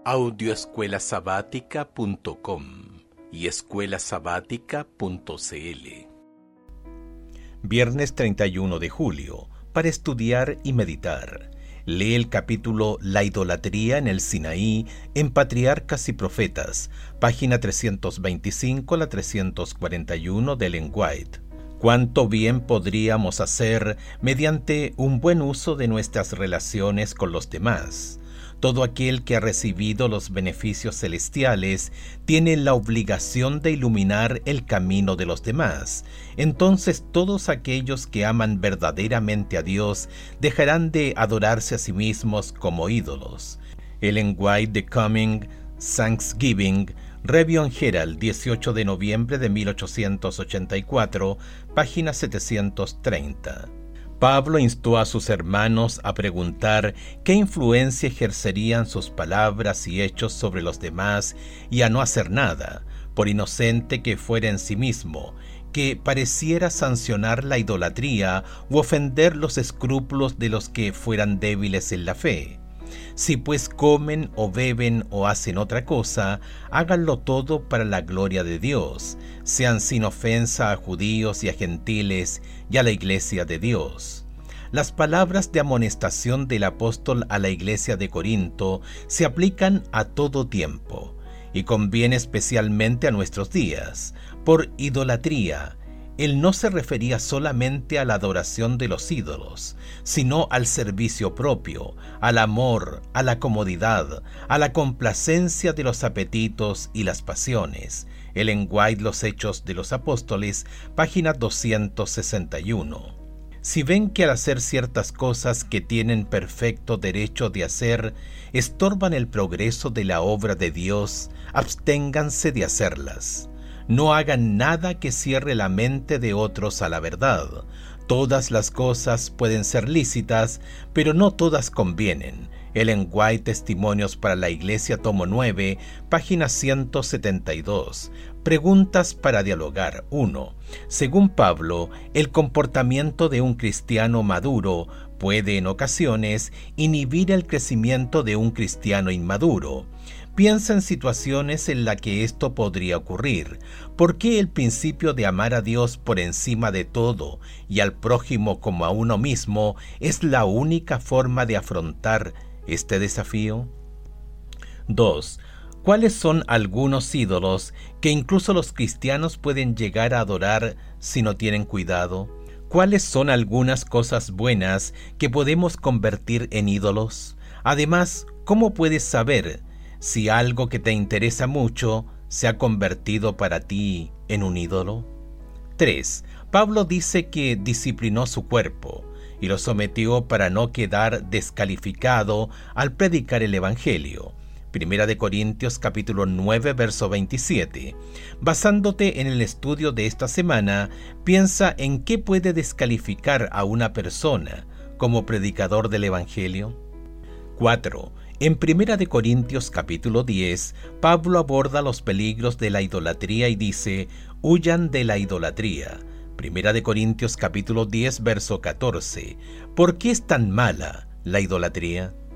audioescuelasabática.com y escuelasabática.cl. Viernes 31 de julio, para estudiar y meditar. Lee el capítulo La idolatría en el Sinaí en Patriarcas y Profetas, página 325 a la 341 de Ellen White. ¿Cuánto bien podríamos hacer mediante un buen uso de nuestras relaciones con los demás? Todo aquel que ha recibido los beneficios celestiales tiene la obligación de iluminar el camino de los demás. Entonces todos aquellos que aman verdaderamente a Dios dejarán de adorarse a sí mismos como ídolos. Ellen White, The Coming Thanksgiving, Review and Herald, 18 de noviembre de 1884, página 730. Pablo instó a sus hermanos a preguntar qué influencia ejercerían sus palabras y hechos sobre los demás y a no hacer nada, por inocente que fuera en sí mismo, que pareciera sancionar la idolatría u ofender los escrúpulos de los que fueran débiles en la fe. Si pues comen o beben o hacen otra cosa, háganlo todo para la gloria de Dios, sean sin ofensa a judíos y a gentiles y a la iglesia de Dios. Las palabras de amonestación del apóstol a la iglesia de Corinto se aplican a todo tiempo, y conviene especialmente a nuestros días. Por idolatría, él no se refería solamente a la adoración de los ídolos, sino al servicio propio, al amor, a la comodidad, a la complacencia de los apetitos y las pasiones. Ellen White, Los Hechos de los Apóstoles, página 261. Si ven que al hacer ciertas cosas que tienen perfecto derecho de hacer, estorban el progreso de la obra de Dios, absténganse de hacerlas. No hagan nada que cierre la mente de otros a la verdad. Todas las cosas pueden ser lícitas, pero no todas convienen. Ellen White, Testimonios para la Iglesia, tomo 9, página 172. Preguntas para dialogar. 1. Según Pablo, el comportamiento de un cristiano maduro puede en ocasiones inhibir el crecimiento de un cristiano inmaduro. Piensa en situaciones en las que esto podría ocurrir. ¿Por qué el principio de amar a Dios por encima de todo y al prójimo como a uno mismo es la única forma de afrontar este desafío? 2. ¿Cuáles son algunos ídolos que incluso los cristianos pueden llegar a adorar si no tienen cuidado? ¿Cuáles son algunas cosas buenas que podemos convertir en ídolos? Además, ¿cómo puedes saber si algo que te interesa mucho se ha convertido para ti en un ídolo? 3. Pablo dice que disciplinó su cuerpo y lo sometió para no quedar descalificado al predicar el Evangelio. Primera de Corintios capítulo 9, verso 27. Basándote en el estudio de esta semana, piensa en qué puede descalificar a una persona como predicador del Evangelio. 4. En Primera de Corintios capítulo 10, Pablo aborda los peligros de la idolatría y dice: huyan de la idolatría. Primera de Corintios capítulo 10, verso 14. ¿Por qué es tan mala la idolatría?